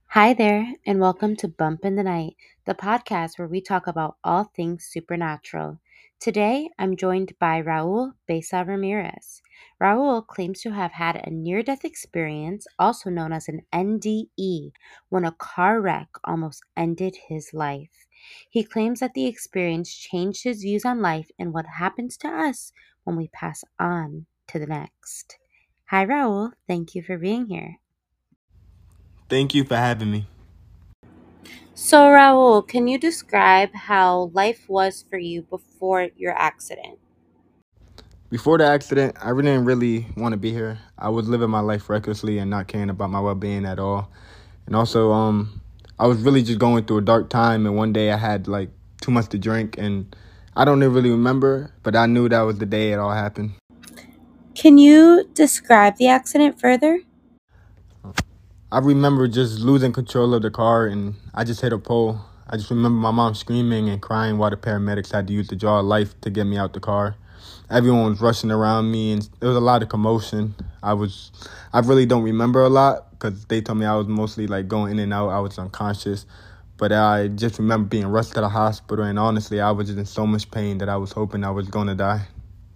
Hi there, and welcome to Bump in the Night, the podcast where we talk about all things supernatural. Today, I'm joined by Raul Besa Ramirez. Raul claims to have had a near death experience, also known as an NDE, when a car wreck almost ended his life. He claims that the experience changed his views on life and what happens to us when we pass on to the next. Hi, Raul. Thank you for being here. Thank you for having me. So, Raul, can you describe how life was for you before your accident? Before the accident, I didn't really want to be here. I was living my life recklessly and not caring about my well-being at all. And also, I was really just going through a dark time. And one day I had like too much to drink, and I don't really remember, but I knew that was the day it all happened. Can you describe the accident further? I remember just losing control of the car, and I just hit a pole. I just remember my mom screaming and crying while the paramedics had to use the jaw of life to get me out the car. Everyone was rushing around me, and there was a lot of commotion. I really don't remember a lot because they told me I was mostly like going in and out. I was unconscious, but I just remember being rushed to the hospital, and honestly, I was just in so much pain that I was hoping I was going to die.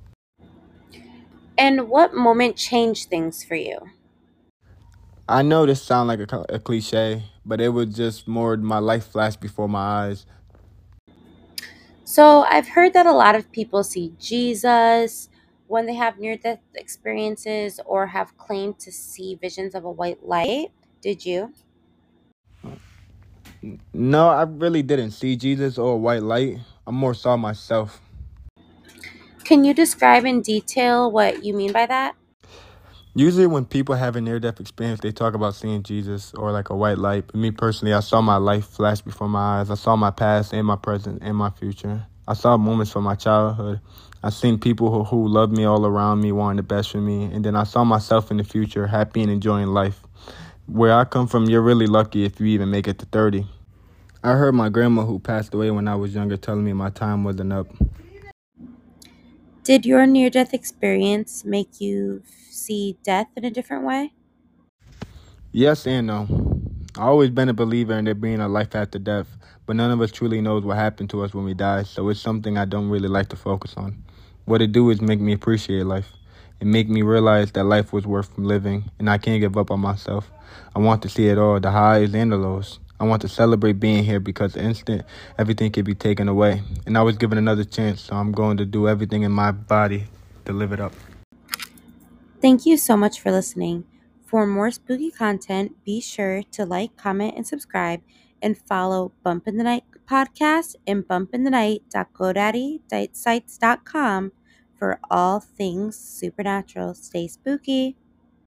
And what moment changed things for you? I know this sounds like a cliche, but it was just more my life flashed before my eyes. So, I've heard that a lot of people see Jesus when they have near death experiences or have claimed to see visions of a white light. Did you? No, I really didn't see Jesus or a white light. I more saw myself. Can you describe in detail what you mean by that? Usually when people have a near-death experience, they talk about seeing Jesus or like a white light. But me personally, I saw my life flash before my eyes. I saw my past and my present and my future. I saw moments from my childhood. I seen people who loved me all around me, wanting the best for me. And then I saw myself in the future, happy and enjoying life. Where I come from, you're really lucky if you even make it to 30. I heard my grandma who passed away when I was younger telling me my time wasn't up. Did your near death experience make you see death in a different way? Yes and no. I always been a believer in there being a life after death, but none of us truly knows what happened to us when we die, so it's something I don't really like to focus on. What it do is make me appreciate life and make me realize that life was worth living and I can't give up on myself. I want to see it all, the highs and the lows. I want to celebrate being here because the instant everything can be taken away. And I was given another chance, so I'm going to do everything in my body to live it up. Thank you so much for listening. For more spooky content, be sure to like, comment, and subscribe, and follow Bump in the Night podcast and bumpinthenight.godaddy.sites.com for all things supernatural. Stay spooky.